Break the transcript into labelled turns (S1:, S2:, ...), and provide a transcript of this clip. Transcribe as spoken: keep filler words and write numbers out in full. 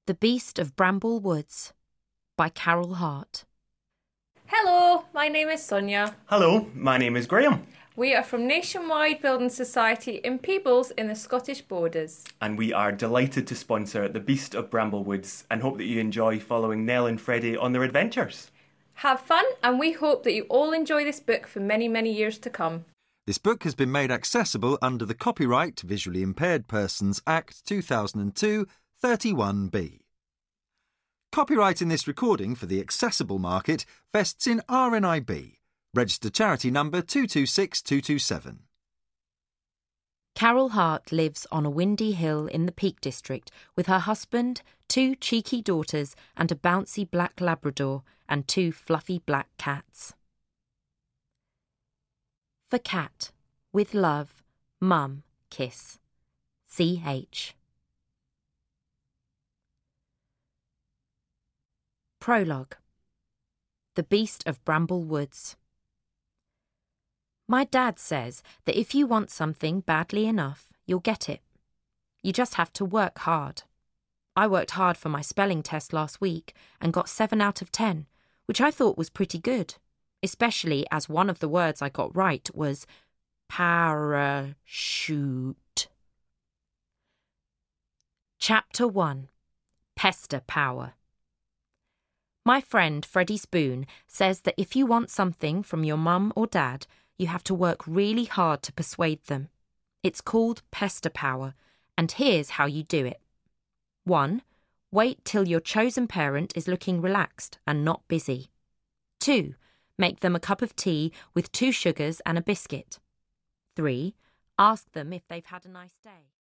S1: The Beast of Bramble Woods by Carol Hart.
S2: Hello, my name is Sonia.
S3: Hello, my name is Graham.
S2: We are from Nationwide Building Society in Peebles in the Scottish Borders.
S3: And we are delighted to sponsor The Beast of Bramble Woods and hope that you enjoy following Nell and Freddie on their adventures.
S2: Have fun, and we hope that you all enjoy this book for many, many years to come.
S4: This book has been made accessible under the Copyright Visually Impaired Persons Act two thousand two, thirty-one B. Copyright in this recording for the accessible market vests in R N I B, registered charity number two two six two two seven.
S1: Carol Hart lives on a windy hill in the Peak District with her husband, two cheeky daughters and a bouncy black Labrador and two fluffy black cats. For Cat, with love, Mum, kiss. C H. Prologue. The Beast of Bramble Woods. My dad says that if you want something badly enough, you'll get it. You just have to work hard. I worked hard for my spelling test last week and got seven out of ten, which I thought was pretty good, especially as one of the words I got right was parachute. Chapter one. Pester Power. My friend Freddie Spoon says that if you want something from your mum or dad, you have to work really hard to persuade them. It's called pester power, and here's how you do it. one. Wait till your chosen parent is looking relaxed and not busy. two. Make them a cup of tea with two sugars and a biscuit. three. Ask them if they've had a nice day.